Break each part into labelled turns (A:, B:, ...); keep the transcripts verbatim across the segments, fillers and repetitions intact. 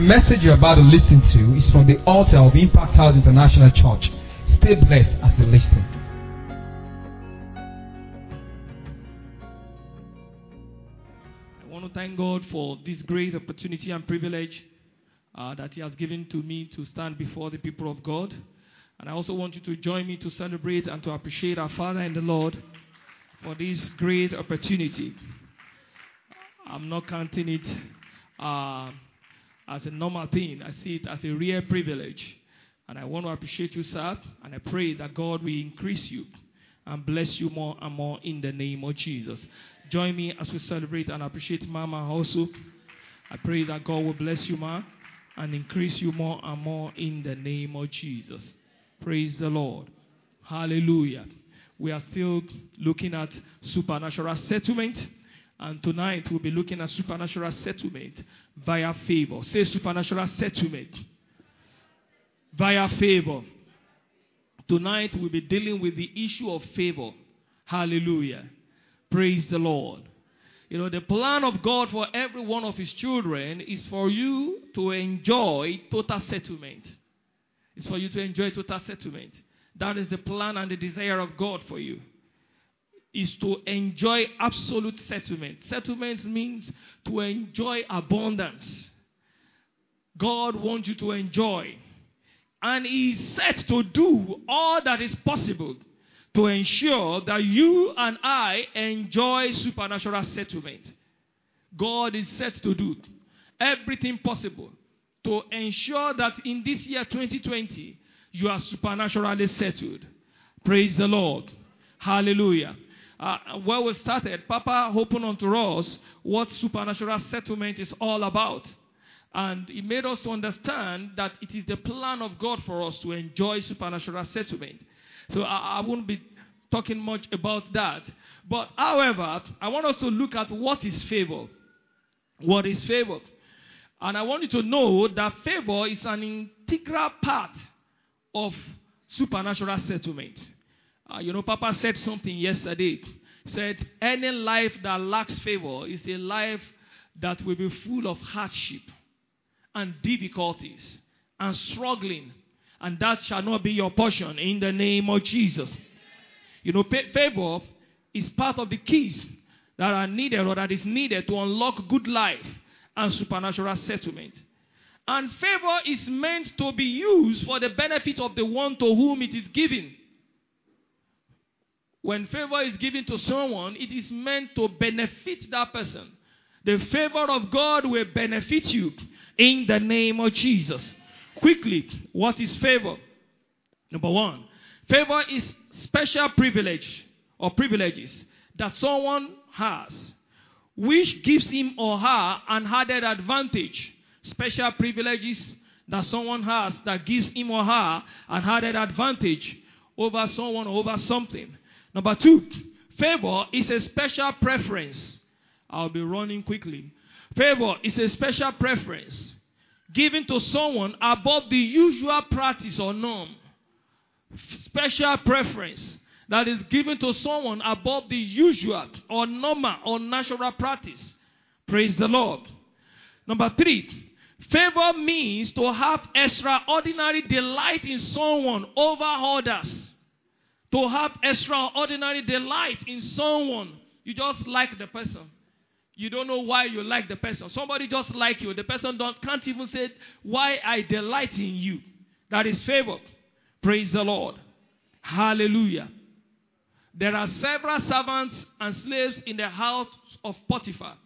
A: message you're about to listen to is from the altar of Impact House International Church. Stay blessed as you listen.
B: I want to thank God for this great opportunity and privilege uh, that He has given to me to stand before the people of God. And I also want you to join me to celebrate and to appreciate our Father in the Lord for this great opportunity. I'm not counting it uh, as a normal thing. I see it as a real privilege. And I want to appreciate you, sir. And I pray that God will increase you and bless you more and more in the name of Jesus. Join me as we celebrate and appreciate Mama also. I pray that God will bless you, Ma, and increase you more and more in the name of Jesus. Praise the Lord. Hallelujah. We are still looking at supernatural settlement. And tonight we'll be looking at supernatural settlement via favor. Say supernatural settlement via favor. Tonight we'll be dealing with the issue of favor. Hallelujah. Praise the Lord. You know, the plan of God for every one of His children is for you to enjoy total settlement. It's for you to enjoy total settlement. That is the plan and the desire of God for you. Is to enjoy absolute settlement. Settlement means to enjoy abundance. God wants you to enjoy. And He is set to do all that is possible to ensure that you and I enjoy supernatural settlement. God is set to do everything possible to ensure that in this year twenty twenty, you are supernaturally settled. Praise the Lord. Hallelujah. Uh, where we started, Papa opened unto us what supernatural settlement is all about. And He made us to understand that it is the plan of God for us to enjoy supernatural settlement. So I, I won't be talking much about that. But however, I want us to look at what is favor. What is favor? And I want you to know that favor is an integral part of supernatural settlement. Uh, you know, Papa said something yesterday. He said, any life that lacks favor is a life that will be full of hardship and difficulties and struggling. And that shall not be your portion in the name of Jesus. You know, favor is part of the keys that are needed or that is needed to unlock good life and supernatural settlement. And favor is meant to be used for the benefit of the one to whom it is given. When favor is given to someone, it is meant to benefit that person. The favor of God will benefit you in the name of Jesus. Quickly, what is favor? Number one, favor is special privilege or privileges that someone has, which gives him or her an added advantage. Special privileges that someone has that gives him or her an added advantage over someone or over something. Number two, favor is a special preference. I'll be running quickly. Favor is a special preference given to someone above the usual practice or norm. Special preference that is given to someone above the usual or normal or natural practice. Praise the Lord. Number three, favor means to have extraordinary delight in someone over others. To have extraordinary delight in someone. You just like the person. You don't know why you like the person. Somebody just like you. The person don't, can't even say why I delight in you. That is favor. Praise the Lord. Hallelujah. There are several servants and slaves in the house of Potiphar.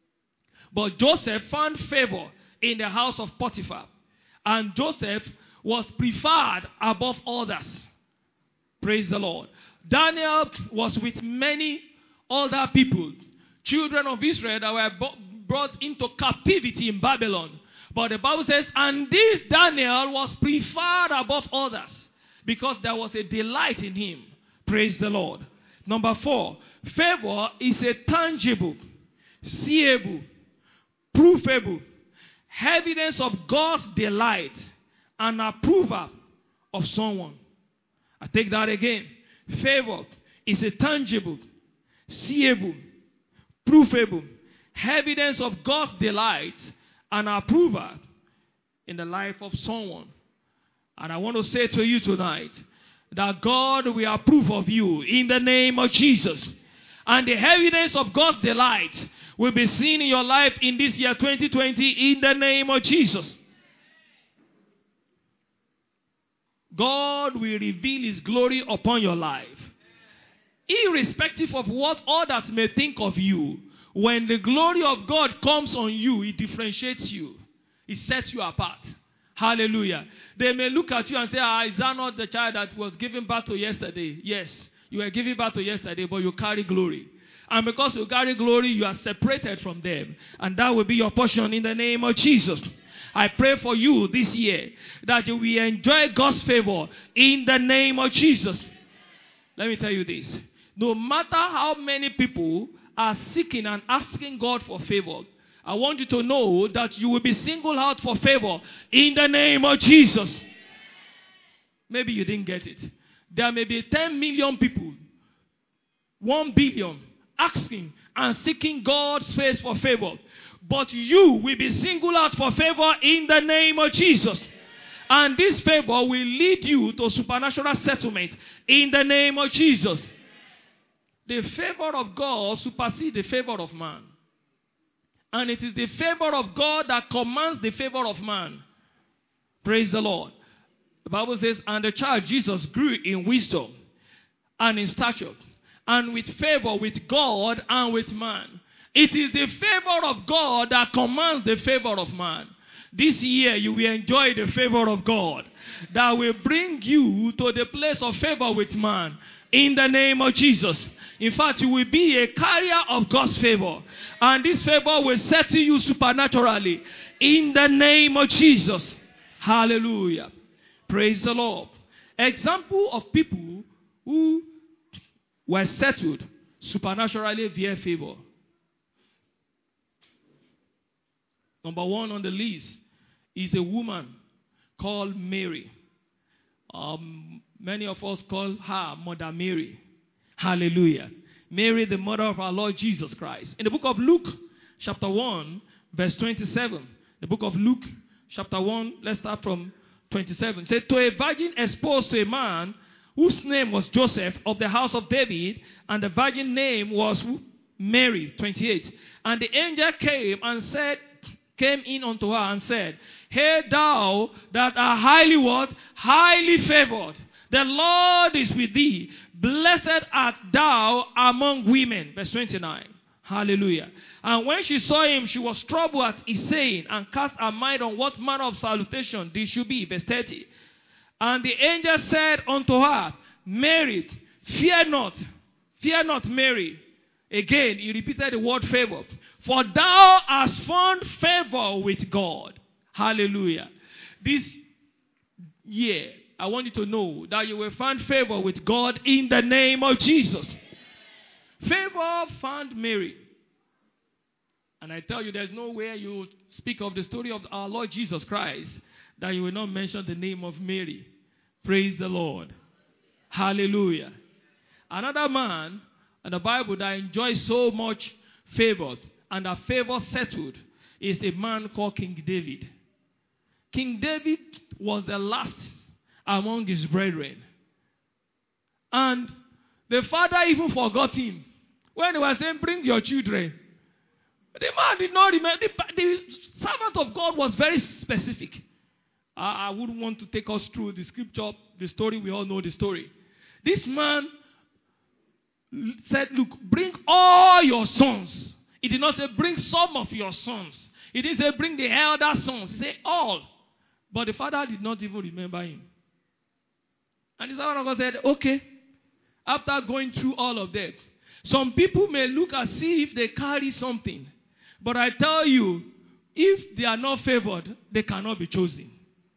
B: But Joseph found favor in the house of Potiphar. And Joseph was preferred above others. Praise the Lord. Daniel was with many other people, children of Israel that were brought into captivity in Babylon. But the Bible says, and this Daniel was preferred above others because there was a delight in him. Praise the Lord. Number four, favor is a tangible, seeable, provable evidence of God's delight and approval of someone. I take that again. Favor is a tangible, seeable, provable evidence of God's delight and approval in the life of someone. And I want to say to you tonight that God will approve of you in the name of Jesus. And the evidence of God's delight will be seen in your life in this year twenty twenty in the name of Jesus. God will reveal His glory upon your life. Irrespective of what others may think of you, when the glory of God comes on you, it differentiates you. It sets you apart. Hallelujah. They may look at you and say, ah, is that not the child that was given birth to yesterday? Yes, you were given birth to yesterday, but you carry glory. And because you carry glory, you are separated from them. And that will be your portion in the name of Jesus. I pray for you this year that you will enjoy God's favor in the name of Jesus. Let me tell you this. No matter how many people are seeking and asking God for favor, I want you to know that you will be singled out for favor in the name of Jesus. Maybe you didn't get it. There may be ten million people, one billion, asking and seeking God's face for favor. But you will be singled out for favor in the name of Jesus. And this favor will lead you to supernatural settlement in the name of Jesus. The favor of God supersedes the favor of man. And it is the favor of God that commands the favor of man. Praise the Lord. The Bible says, and the child Jesus grew in wisdom and in stature, and with favor with God and with man. It is the favor of God that commands the favor of man. This year you will enjoy the favor of God that will bring you to the place of favor with man in the name of Jesus. In fact, you will be a carrier of God's favor, and this favor will settle you supernaturally in the name of Jesus. Hallelujah. Praise the Lord. Example of people who were settled supernaturally via favor. Number one on the list is a woman called Mary. Um, many of us call her Mother Mary. Hallelujah. Mary, the mother of our Lord Jesus Christ. In the book of Luke, chapter one, verse twenty-seven. The book of Luke, chapter one, let's start from twenty-seven. It said, to a virgin exposed to a man whose name was Joseph of the house of David, and the virgin name was Mary, twenty-eight. And the angel came and said, came in unto her and said, Hail thou that art highly what? Highly favored. The Lord is with thee. Blessed art thou among women. Verse twenty-nine. Hallelujah. And when she saw him, she was troubled at his saying, and cast her mind on what manner of salutation this should be. Verse thirty. And the angel said unto her, Mary, fear not. Fear not, Mary. Again, he repeated the word favor. For thou hast found favor with God. Hallelujah. This year, I want you to know that you will find favor with God in the name of Jesus. Favor found Mary. And I tell you, there's no way you speak of the story of our Lord Jesus Christ that you will not mention the name of Mary. Praise the Lord. Hallelujah. Another man in the Bible that enjoys so much favor and that favor settled is a man called King David. King David was the last among his brethren. And the father even forgot him. When he was saying, bring your children, the man did not remember. The, the servant of God was very specific. I, I wouldn't want to take us through the scripture, the story. We all know the story. This man said, look, bring all your sons. He did not say, bring some of your sons. He didn't say, bring the elder sons. He said, all. But the father did not even remember him. And the servant of God said, okay. After going through all of that, some people may look and see if they carry something. But I tell you, if they are not favored, they cannot be chosen.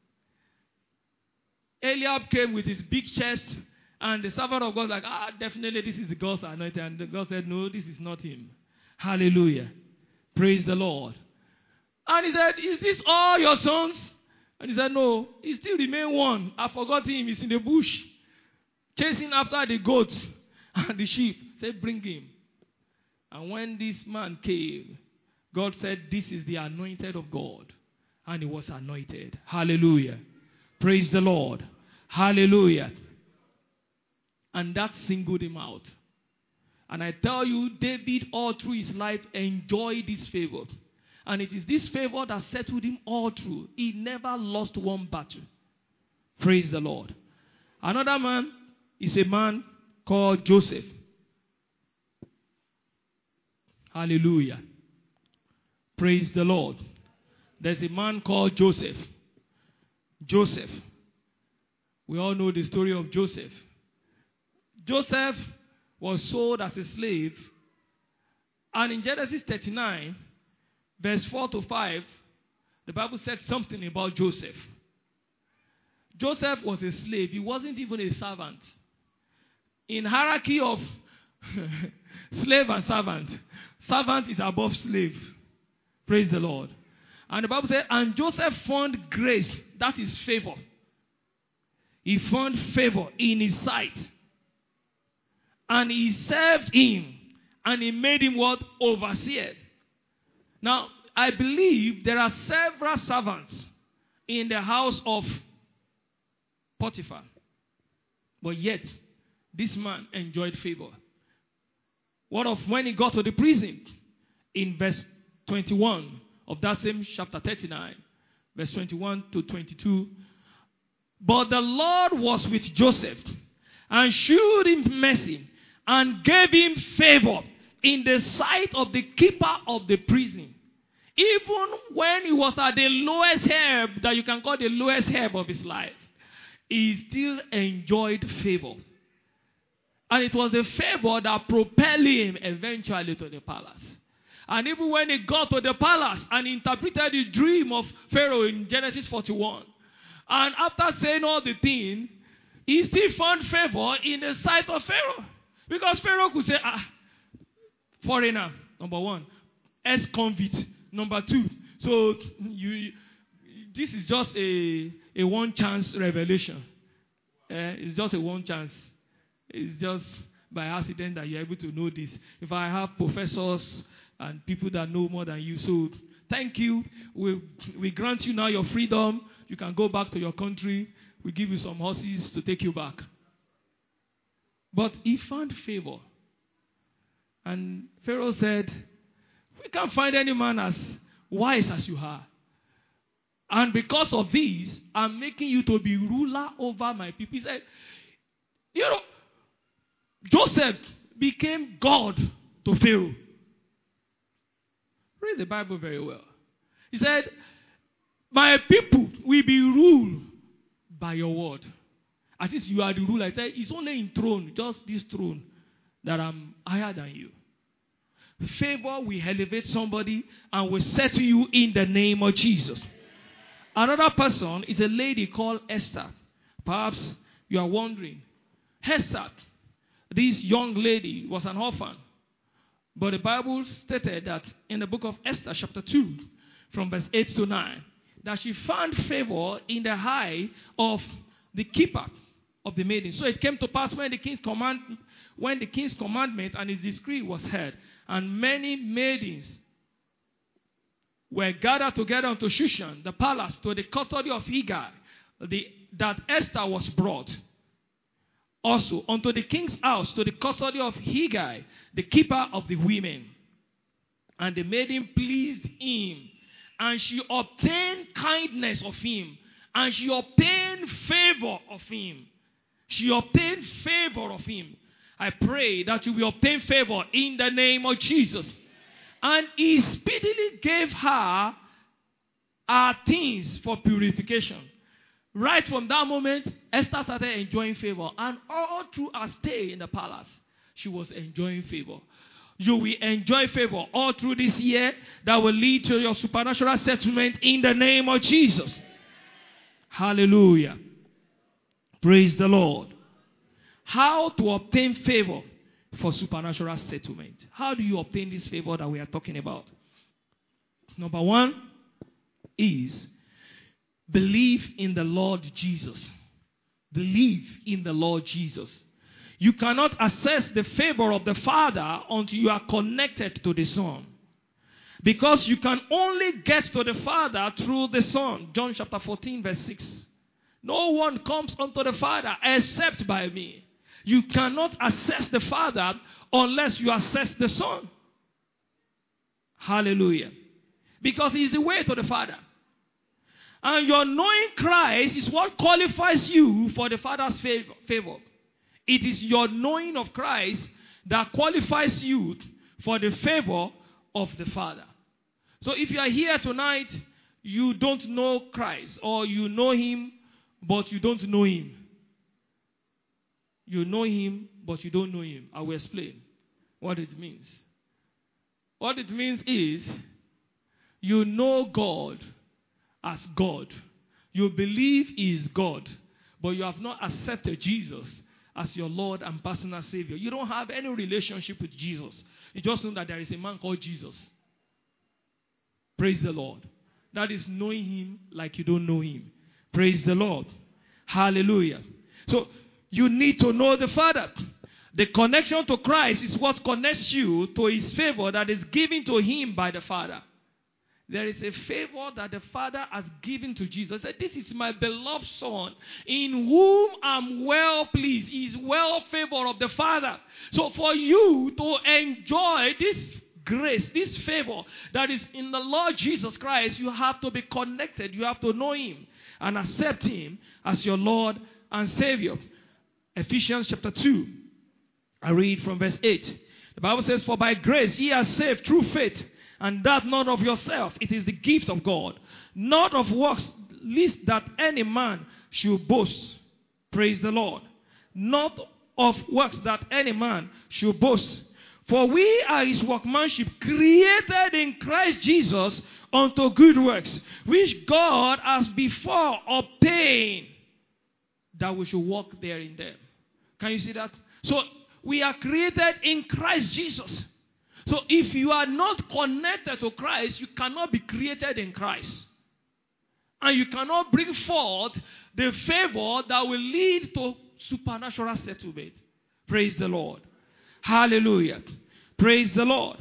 B: Eliab came with his big chest, and the servant of God was like, ah, definitely this is the God's anointed. And the God said, no, this is not him. Hallelujah. Praise the Lord. And he said, is this all your sons? And he said, no, he still remained one. I forgot him. He's in the bush, chasing after the goats and the sheep. He said, bring him. And when this man came, God said, this is the anointed of God. and he was anointed. Hallelujah. Praise the Lord. Hallelujah. And that singled him out. And I tell you, David all through his life enjoyed this favor. And it is this favor that settled him all through. He never lost one battle. Praise the Lord. Another man is a man called Joseph. Hallelujah. Praise the Lord. There's a man called Joseph. Joseph. We all know the story of Joseph. Joseph was sold as a slave. And in Genesis thirty-nine, verse four to five, the Bible said something about Joseph. Joseph was a slave. He wasn't even a servant. In hierarchy of slave and servant, servant is above slave. Praise the Lord. And the Bible said, and Joseph found grace, that is favor. He found favor in his sight. And he served him. And he made him what? Overseer. Now, I believe there are several servants in the house of Potiphar. But yet, this man enjoyed favor. What of when he got to the prison? In verse twenty-one of that same chapter thirty-nine, verse twenty-one to twenty-two. But the Lord was with Joseph and shewed him mercy and gave him favor in the sight of the keeper of the prison. Even when he was at the lowest ebb, that you can call the lowest ebb of his life, he still enjoyed favor. And it was the favor that propelled him eventually to the palace. And even when he got to the palace and interpreted the dream of Pharaoh in Genesis forty-one, and after saying all the things, he still found favor in the sight of Pharaoh. Because Pharaoh could say, ah, foreigner, number one, ex-convict, number two. So you, this is just a, a one-chance revelation. Uh, it's just a one chance. It's just by accident that you're able to know this. If I have professors and people that know more than you, so thank you. We, we grant you now your freedom. You can go back to your country. We give you some horses to take you back. But he found favor. And Pharaoh said, we can't find any man as wise as you are. And because of this, I'm making you to be ruler over my people. He said, you know, Joseph became God to Pharaoh. Read the Bible very well. He said, my people will be ruled by your word. As if you are the ruler. He said, it's only in throne, just this throne, that I'm higher than you. Favor will elevate somebody and will settle you in the name of Jesus. Another person is a lady called Esther. Perhaps you are wondering, Esther, this young lady was an orphan. But the Bible stated that in the book of Esther, chapter two, from verse eight to nine, that she found favor in the eye of the keeper of the maiden. So it came to pass when the king's command, when the king's commandment and his decree was heard, and many maidens were gathered together unto Shushan, the palace, to the custody of Hegai, the, that Esther was brought. Also unto the king's house, to the custody of Hegai, the keeper of the women. And the maiden pleased him, and she obtained kindness of him, and she obtained favor of him. She obtained favor of him. I pray that you will obtain favor in the name of Jesus. And he speedily gave her her things for purification. Right from that moment, Esther started enjoying favor. And all through her stay in the palace, she was enjoying favor. You will enjoy favor all through this year that will lead to your supernatural settlement in the name of Jesus. Hallelujah. Praise the Lord. How to obtain favor for supernatural settlement. How do you obtain this favor that we are talking about? Number one is believe in the Lord Jesus. Believe in the Lord Jesus. You cannot access the favor of the Father until you are connected to the Son. Because you can only get to the Father through the Son. John chapter fourteen, verse six. No one comes unto the Father except by me. You cannot access the Father unless you access the Son. Hallelujah. Because he is the way to the Father. And your knowing Christ is what qualifies you for the Father's favor. It is your knowing of Christ that qualifies you for the favor of the Father. So if you are here tonight, you don't know Christ, or you know him, but you don't know him. You know him, but you don't know him. I will explain what it means. What it means is, you know God as God. You believe he is God, but you have not accepted Jesus as your Lord and personal Savior. You don't have any relationship with Jesus. You just know that there is a man called Jesus. Praise the Lord. That is knowing him like you don't know him. Praise the Lord. Hallelujah. So, you need to know the Father. The connection to Christ is what connects you to his favor that is given to him by the Father. There is a favor that the Father has given to Jesus. He said, this is my beloved Son, in whom I'm well pleased. He is well favored of the Father. So for you to enjoy this grace, this favor that is in the Lord Jesus Christ, you have to be connected. You have to know him and accept him as your Lord and Savior. Ephesians chapter two. I read from verse eight. The Bible says, for by grace ye are saved through faith, and that not of yourself. It is the gift of God, not of works, lest that any man should boast. Praise the Lord. Not of works that any man should boast. For we are his workmanship, created in Christ Jesus unto good works, which God has before obtained, that we should walk there in them. Can you see that? So, we are created in Christ Jesus. So if you are not connected to Christ, you cannot be created in Christ. And you cannot bring forth the favor that will lead to supernatural settlement. Praise the Lord. Hallelujah. Praise the Lord.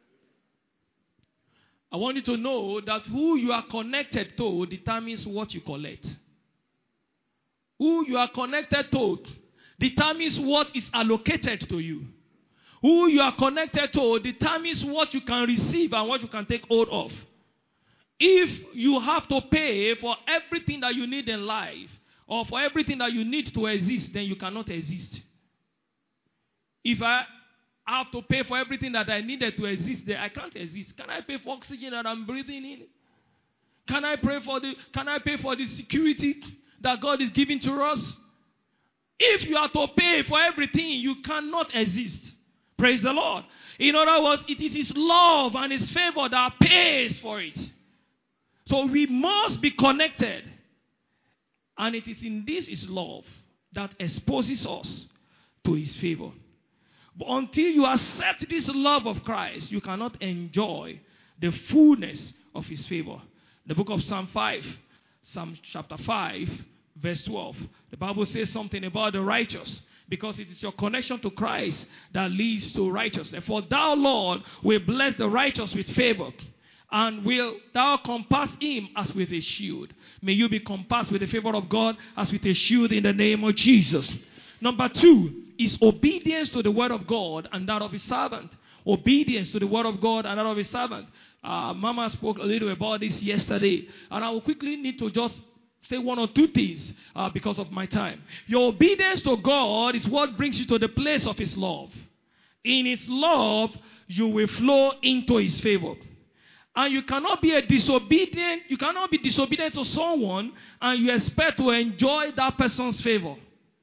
B: I want you to know that who you are connected to determines what you collect. Who you are connected to determines what is allocated to you. Who you are connected to determines what you can receive and what you can take hold of. If you have to pay for everything that you need in life, or for everything that you need to exist, then you cannot exist. If I have to pay for everything that I needed to exist, then I can't exist. Can I pay for oxygen that I'm breathing in? Can I pay for the, can I pay for the security that God is giving to us? If you have to pay for everything, you cannot exist. Praise the Lord. In other words, it is his love and his favor that pays for it. So we must be connected. And it is in this his love that exposes us to his favor. But until you accept this love of Christ, you cannot enjoy the fullness of his favor. The book of Psalm five, Psalm chapter five, verse twelve. The Bible says something about the righteous, because it is your connection to Christ that leads to righteousness. For thou, Lord, will bless the righteous with favor, and will thou compass him as with a shield. May you be compassed with the favor of God as with a shield in the name of Jesus. Number two is obedience to the word of God and that of his servant. Obedience to the word of God and that of his servant. Uh, Mama spoke a little about this yesterday, and I will quickly need to just say one or two things uh, because of my time. Your obedience to God is what brings you to the place of his love. In his love, you will flow into his favor. And you cannot be a disobedient, you cannot be disobedient to someone and you expect to enjoy that person's favor.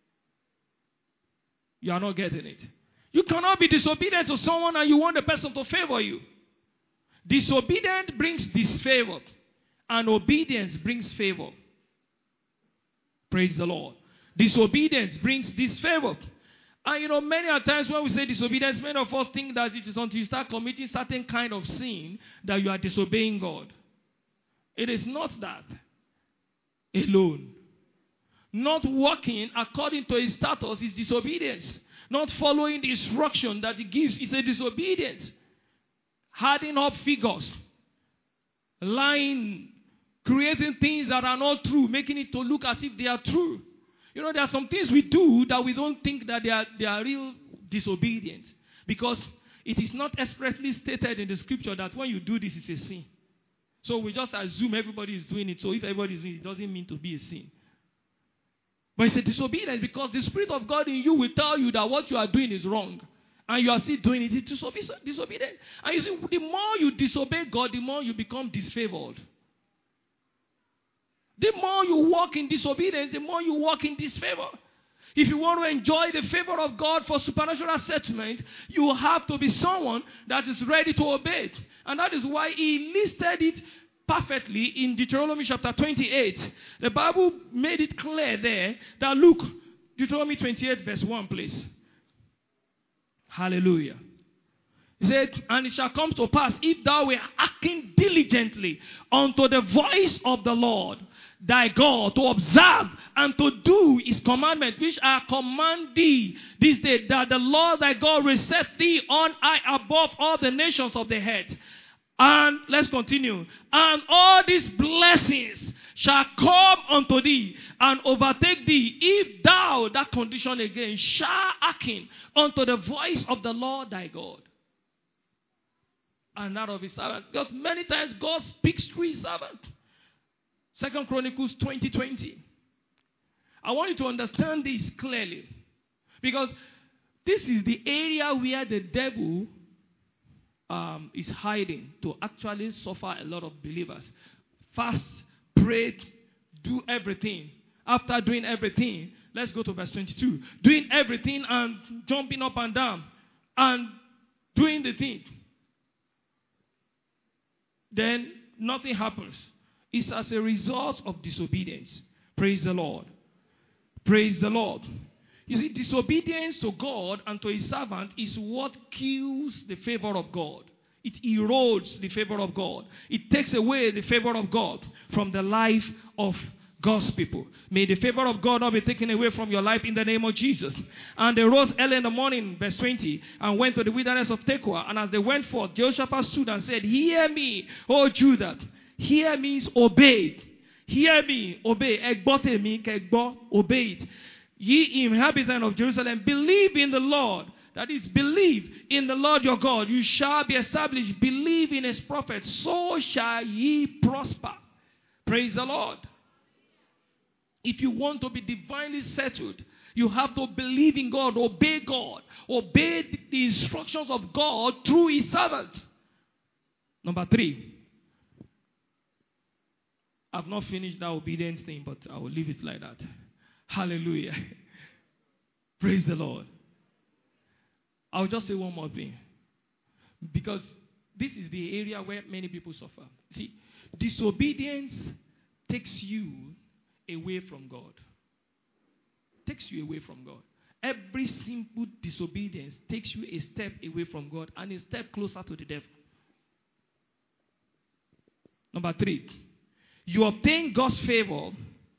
B: You are not getting it. You cannot be disobedient to someone and you want the person to favor you. Disobedience brings disfavor, and obedience brings favor. Praise the Lord. Disobedience brings disfavor. And you know, many a times when we say disobedience, many of us think that it is until you start committing certain kind of sin that you are disobeying God. It is not that alone. Not walking according to his status is disobedience. Not following the instruction that he gives is a disobedience. Adding up figures lying, creating things that are not true, making it to look as if they are true. You know, there are some things we do that we don't think that they are, they are real disobedience. Because it is not expressly stated in the scripture that when you do this, it's a sin. So we just assume everybody is doing it. So if everybody is doing it, it doesn't mean to be a sin. But it's a disobedience because the Spirit of God in you will tell you that what you are doing is wrong. And you are still doing it. It's disobedient. And you see, the more you disobey God, the more you become disfavored. The more you walk in disobedience, the more you walk in disfavor. If you want to enjoy the favor of God for supernatural settlement, you have to be someone that is ready to obey. And that is why he listed it perfectly in Deuteronomy chapter twenty-eight. The Bible made it clear there that, look, Deuteronomy twenty-eight verse one, please. Hallelujah. He said, and it shall come to pass, if thou were hearken diligently unto the voice of the Lord thy God, to observe and to do his commandment, which I command thee this day, that the Lord thy God will set thee on high above all the nations of the earth. And let's continue. And all these blessings shall come unto thee and overtake thee, if thou, that condition again, shall hearken unto the voice of the Lord thy God, and not of his servant. Because many times God speaks through his servant. Second Chronicles twenty twenty. I want you to understand this clearly. Because this is the area where the devil um, is hiding to actually suffer a lot of believers. Fast, pray, do everything. After doing everything, let's go to verse twenty-two. Doing everything and jumping up and down and doing the thing. Then nothing happens. It's as a result of disobedience. Praise the Lord. Praise the Lord. You see, disobedience to God and to his servant is what kills the favor of God. It erodes the favor of God. It takes away the favor of God from the life of God's people. May the favor of God not be taken away from your life in the name of Jesus. And they rose early in the morning, verse twenty, and went to the wilderness of Tekoa. And as they went forth, Jehoshaphat stood and said, hear me, O Judah. Hear means obey. Hear me, obey. Egbote me, kegbo, obey it. Ye inhabitants of Jerusalem, believe in the Lord. That is, believe in the Lord your God. You shall be established. Believe in his prophets. So shall ye prosper. Praise the Lord. If you want to be divinely settled, you have to believe in God, obey God, obey the instructions of God through his servants. Number three. I've not finished that obedience thing, but I will leave it like that. Hallelujah. Praise the Lord. I'll just say one more thing. Because this is the area where many people suffer. See, disobedience takes you away from God. Takes you away from God. Every simple disobedience takes you a step away from God and a step closer to the devil. Number three. You obtain God's favor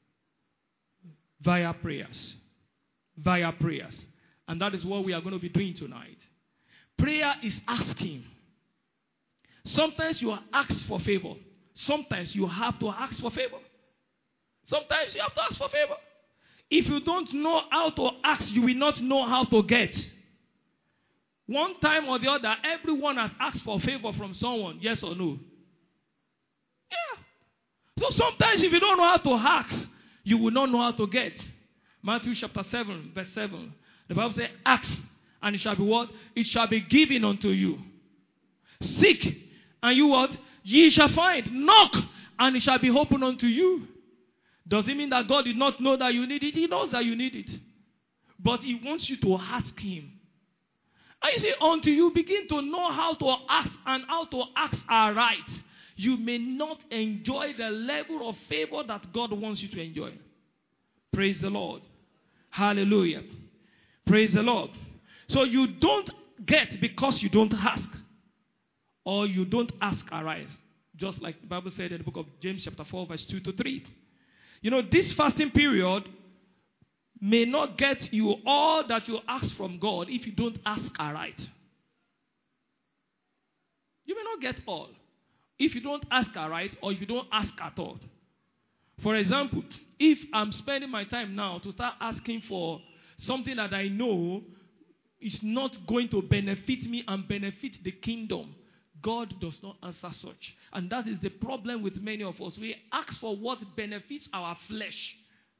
B: via prayers. Via prayers. And that is what we are going to be doing tonight. Prayer is asking. Sometimes you are asked for favor. Sometimes you have to ask for favor. Sometimes you have to ask for favor. If you don't know how to ask, you will not know how to get. One time or the other, everyone has asked for favor from someone. Yes or no? Yeah. So sometimes if you don't know how to ask, you will not know how to get. Matthew chapter seven, verse seven. The Bible says, ask, and it shall be what? It shall be given unto you. Seek, and you what? Ye shall find. Knock, and it shall be opened unto you. Does it mean that God did not know that you need it? He knows that you need it. But he wants you to ask him. And you see, until you begin to know how to ask and how to ask aright, you may not enjoy the level of favor that God wants you to enjoy. Praise the Lord. Hallelujah. Praise the Lord. So you don't get because you don't ask. Or you don't ask arise. Just like the Bible said in the book of James chapter four verse two to three. You know, this fasting period may not get you all that you ask from God if you don't ask aright. You may not get all. if you don't ask aright or if you don't ask at all. For example, if I'm spending my time now to start asking for something that I know is not going to benefit me and benefit the kingdom, God does not answer such. And that is the problem with many of us. We ask for what benefits our flesh.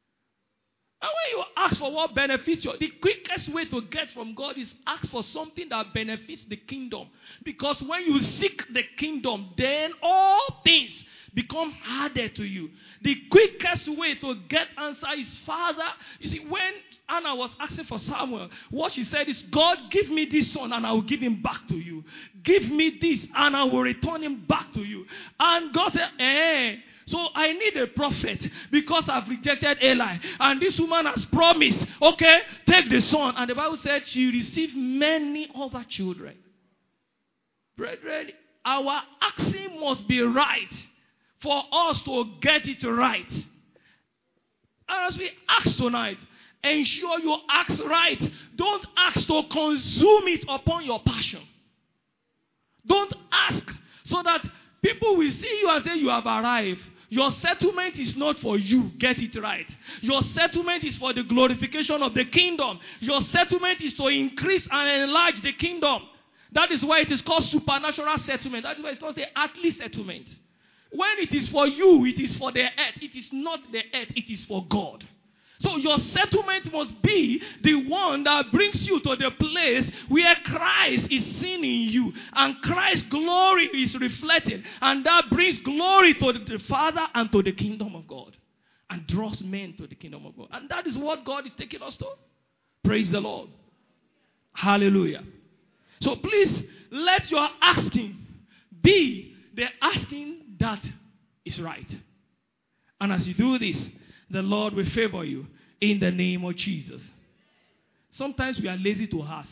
B: And when you ask for what benefits you, the quickest way to get from God is ask for something that benefits the kingdom. Because when you seek the kingdom, then all things become harder to you. The quickest way to get answer is, Father, you see, when Anna was asking for Samuel, what she said is, God, give me this son and I will give him back to you. Give me this and I will return him back to you. And God said, eh, so I need a prophet because I've rejected Eli. And this woman has promised, okay, take the son. And the Bible said she received many other children. Brethren, our asking must be right for us to get it right. And as we ask tonight, ensure you ask right. Don't ask to consume it upon your passion. Don't ask so that people will see you and say you have arrived. Your settlement is not for you. Get it right. Your settlement is for the glorification of the kingdom. Your settlement is to increase and enlarge the kingdom. That is why it is called supernatural settlement. That is why it's not the earthly settlement. When it is for you, it is for the earth. It is not the earth. It is for God. So your settlement must be the one that brings you to the place where Christ is seen in you. And Christ's glory is reflected. And that brings glory to the Father and to the kingdom of God. And draws men to the kingdom of God. And that is what God is taking us to. Praise the Lord. Hallelujah. So please, let your asking be the asking that is right. And as you do this, the Lord will favor you in the name of Jesus. Sometimes we are lazy to ask.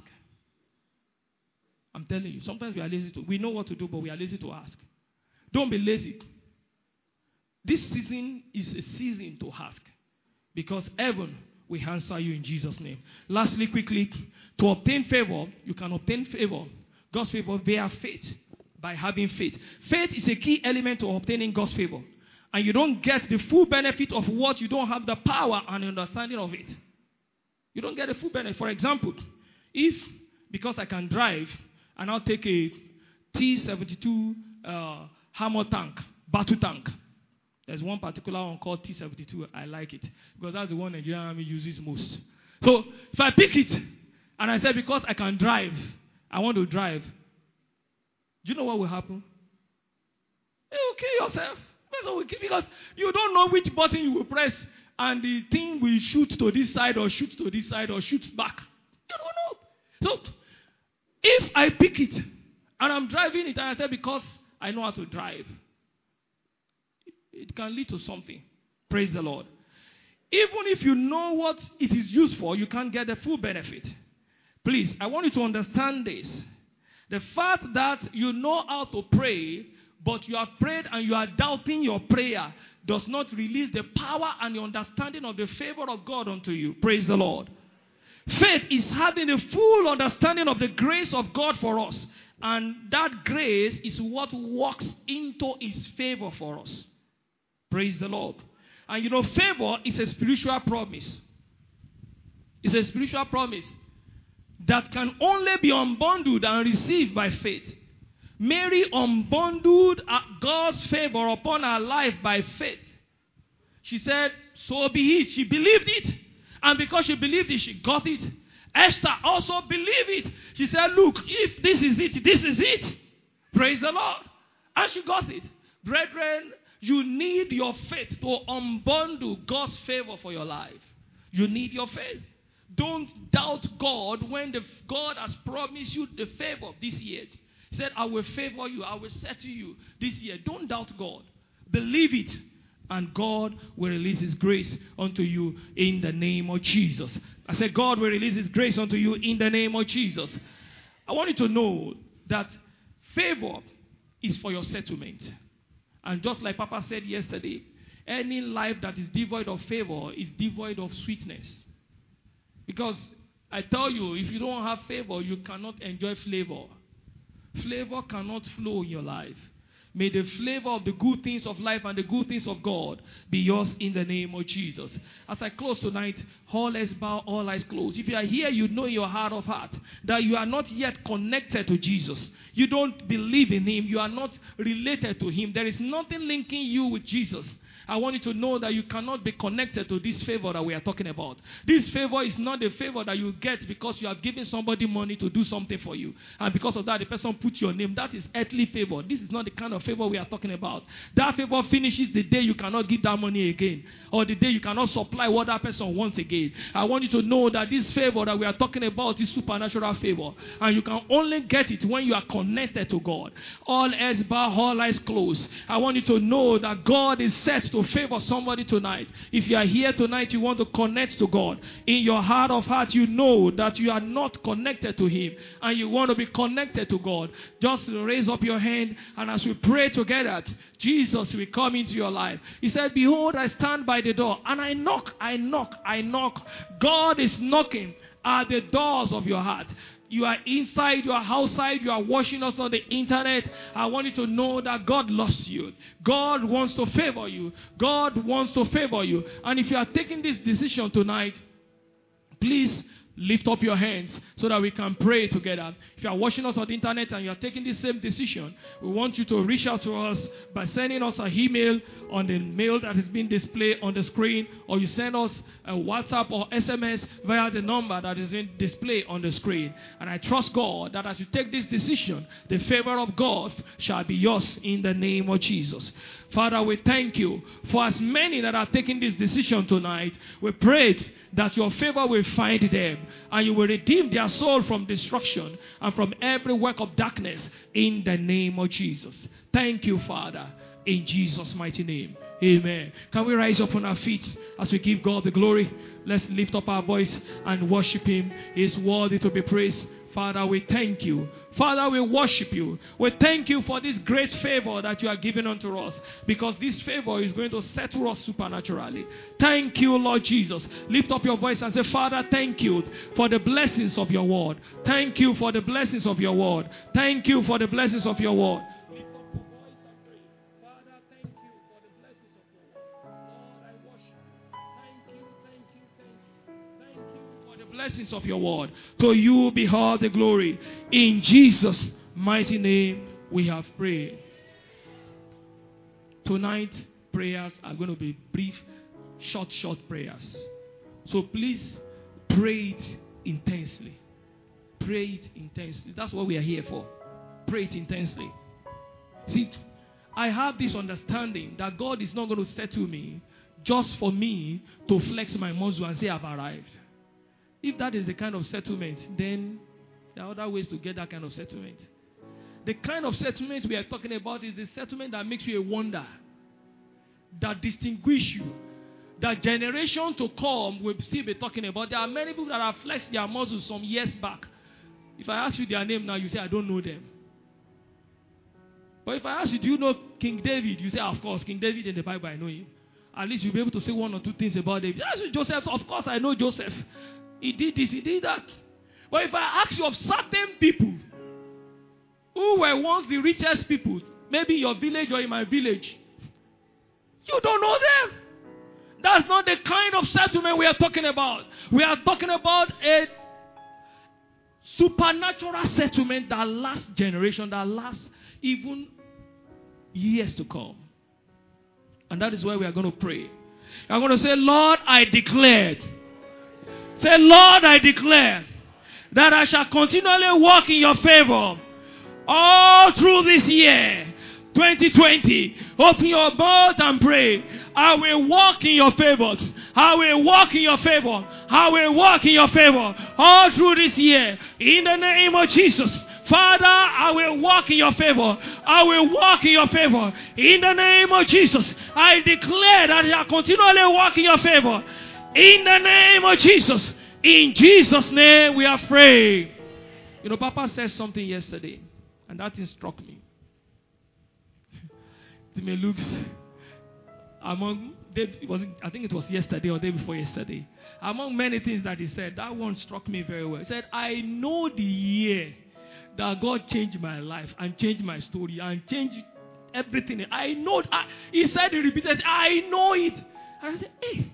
B: I'm telling you, sometimes we are lazy to. We know what to do, but we are lazy to ask. Don't be lazy. This season is a season to ask. Because heaven will answer you in Jesus' name. Lastly, quickly, to obtain favor, you can obtain favor, God's favor via faith, by having faith. Faith is a key element to obtaining God's favor. And you don't get the full benefit of what you don't have the power and understanding of it. You don't get the full benefit. For example, if, because I can drive, and I'll take a T seventy-two uh, hammer tank, battle tank. There's one particular one called T seventy-two. I like it. Because that's the one Nigerian Army uses most. So, if I pick it, and I say, because I can drive, I want to drive. Do you know what will happen? You will kill yourself. Because you don't know which button you will press and the thing will shoot to this side or shoot to this side or shoot back. You don't know. So, if I pick it and I'm driving it and I say because I know how to drive, it can lead to something. Praise the Lord. Even if you know what it is used for, you can't get the full benefit. Please, I want you to understand this. The fact that you know how to pray, but you have prayed and you are doubting your prayer, does not release the power and the understanding of the favor of God unto you. Praise the Lord. Faith is having a full understanding of the grace of God for us. And that grace is what works into His favor for us. Praise the Lord. And you know, favor is a spiritual promise. It's a spiritual promise that can only be unbundled and received by faith. Mary unbundled God's favor upon her life by faith. She said, so be it. She believed it. And because she believed it, she got it. Esther also believed it. She said, look, if this is it, this is it. Praise the Lord. And she got it. Brethren, you need your faith to unbundle God's favor for your life. You need your faith. Don't doubt God when the, God has promised you the favor this year. He said, I will favor you. I will settle you this year. Don't doubt God. Believe it. And God will release His grace unto you in the name of Jesus. I said, God will release His grace unto you in the name of Jesus. I want you to know that favor is for your settlement. And just like Papa said yesterday, any life that is devoid of favor is devoid of sweetness. Because I tell you, if you don't have favor, you cannot enjoy flavor. Flavor cannot flow in your life. May the flavor of the good things of life and the good things of God be yours in the name of Jesus. As I close tonight, all eyes bow, all eyes closed. If you are here, you know in your heart of heart that you are not yet connected to Jesus. You don't believe in him. You are not related to him. There is nothing linking you with Jesus. I want you to know that you cannot be connected to this favor that we are talking about. This favor is not the favor that you get because you have given somebody money to do something for you. And because of that, the person puts your name. That is earthly favor. This is not the kind of favor we are talking about. That favor finishes the day you cannot give that money again. Or the day you cannot supply what that person wants again. I want you to know that this favor that we are talking about is supernatural favor. And you can only get it when you are connected to God. All eyes bow, all eyes closed. I want you to know that God is set to to favor somebody tonight. If you are here tonight, you want to connect to God. In your heart of hearts, you know that you are not connected to him and you want to be connected to God. Just raise up your hand, and as we pray together, Jesus will come into your life. He said, behold, I stand by the door and I knock, I knock, I knock. God is knocking at the doors of your heart. You are inside, you are outside, you are watching us on the internet. I want you to know that God loves you. God wants to favor you. God wants to favor you. And if you are taking this decision tonight, please lift up your hands so that we can pray together. If you are watching us on the internet and you are taking this same decision, we want you to reach out to us by sending us an email on the mail that is being displayed on the screen, or you send us a WhatsApp or S M S via the number that is in display on the screen. And I trust God that as you take this decision, the favor of God shall be yours in the name of Jesus. Father, we thank you for as many that are taking this decision tonight. We prayed that your favor will find them and you will redeem their soul from destruction and from every work of darkness in the name of Jesus. Thank you, Father, in Jesus' mighty name. Amen. Can we rise up on our feet as we give God the glory? Let's lift up our voice and worship him. He is worthy to be praised. Father, we thank you. Father, we worship you. We thank you for this great favor that you are giving unto us, because this favor is going to settle us supernaturally. Thank you, Lord Jesus. Lift up your voice and say, Father, thank you for the blessings of your word. Thank you for the blessings of your word. Thank you for the blessings of your word. Lift up your voice and pray. Father, thank you for the blessings of your word. Lord, I worship you. Thank you, thank you, thank you. Thank you for the blessings of your word. To you be all the glory. In Jesus' mighty name we have prayed. Tonight, prayers are going to be brief, short, short prayers. So please pray it intensely. Pray it intensely. That's what we are here for. Pray it intensely. See, I have this understanding that God is not going to settle me just for me to flex my muscle and say I've arrived. If that is the kind of settlement, then there are other ways to get that kind of settlement. The kind of settlement we are talking about is the settlement that makes you a wonder, that distinguishes you, that generation to come will still be talking about. There are many people that have flexed their muscles some years back. If I ask you their name now, you say, I don't know them. But if I ask you, do you know King David? You say, of course, King David in the Bible, I know him. At least you'll be able to say one or two things about David. Ask you Joseph, of course, I know Joseph. He did this, he did that. But if I ask you of certain people who were once the richest people, maybe in your village or in my village, you don't know them. That's not the kind of settlement we are talking about. We are talking about a supernatural settlement that lasts generation, that lasts even years to come. And that is why we are going to pray. I'm going to say, Lord, I declared. Say, Lord, I declare that I shall continually walk in your favor all through this year, twenty twenty. Open your mouth and pray. I will walk in your favor. I will walk in your favor. I will walk in your favor all through this year. In the name of Jesus. Father, I will walk in your favor. I will walk in your favor. In the name of Jesus. I declare that I shall continually walk in your favor. In the name of Jesus. In Jesus' name we are praying. You know, Papa said something yesterday, and that thing struck me. It may look among, it was, I think it was yesterday or day before yesterday. Among many things that he said, that one struck me very well. He said, I know the year that God changed my life and changed my story and changed everything. I know. I, he said, he repeated, I know it. And I said, hey,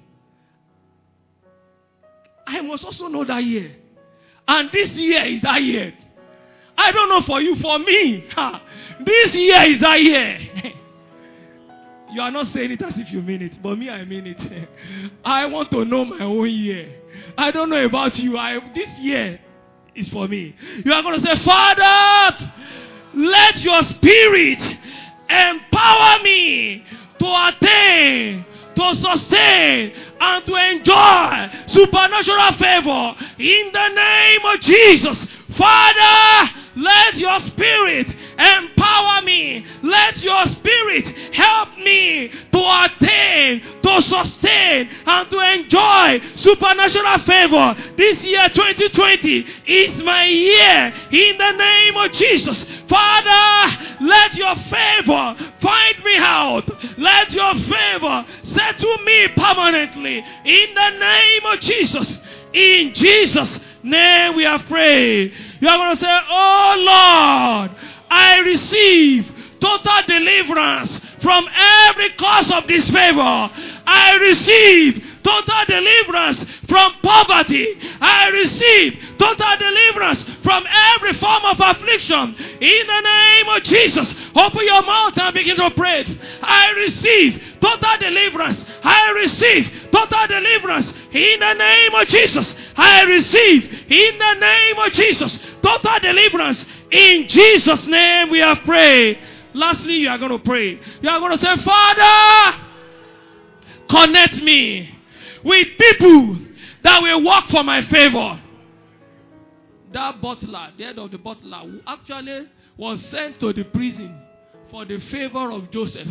B: I must also know that year. And this year is that year. I don't know for you, for me, ha, this year is that year. You are not saying it as if you mean it, but me, I mean it. I want to know my own year. I don't know about you. I, this year is for me. You are going to say, Father, let your spirit empower me to attain, to sustain, and to enjoy supernatural favor in the name of Jesus. Father, let your spirit empower me. Let your spirit help me to attain, to sustain, and to enjoy supernatural favor. This year, twenty twenty, is my year in the name of Jesus. Father, let your favor find me out. Let your favor settle me permanently in the name of Jesus. In Jesus' name we have prayed. You are going to say, oh Lord, I receive total deliverance from every cause of disfavor. I receive total deliverance from poverty. I receive total deliverance from every form of affliction. In the name of Jesus, open your mouth and begin to pray. I receive total deliverance. I receive total deliverance. In the name of Jesus, I receive in the name of Jesus total deliverance. In Jesus' name we have prayed. Lastly, you are going to pray. You are going to say, Father, connect me with people that will work for my favor. That butler, the head of the butler, who actually was sent to the prison for the favor of Joseph.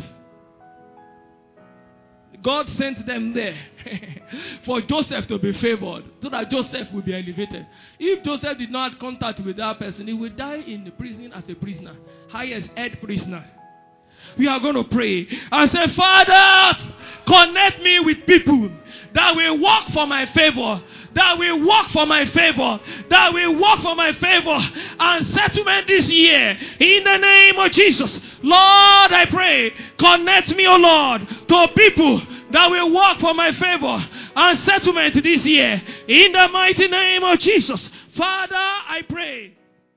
B: God sent them there for Joseph to be favored, so that Joseph will be elevated. If Joseph did not have contact with that person, he would die in the prison as a prisoner, highest head prisoner. We are going to pray and say, Father, connect me with people that will work for my favor, that will work for my favor, that will work for my favor and settlement this year. In the name of Jesus, Lord, I pray, connect me, O Lord, to people that will work for my favor and settlement this year. In the mighty name of Jesus, Father, I pray.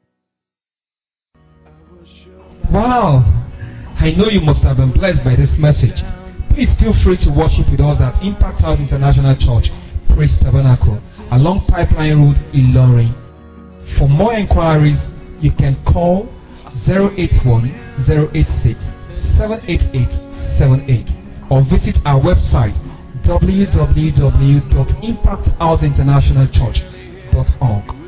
A: Wow, I know you must have been blessed by this message. Please feel free to worship with us at Impact House International Church, Praise Tabernacle, along Pipeline Road, Ilorin. For more inquiries, you can call zero eight one, zero eight six, seven eight eight seven eight or visit our website w w w dot impact house international church dot org.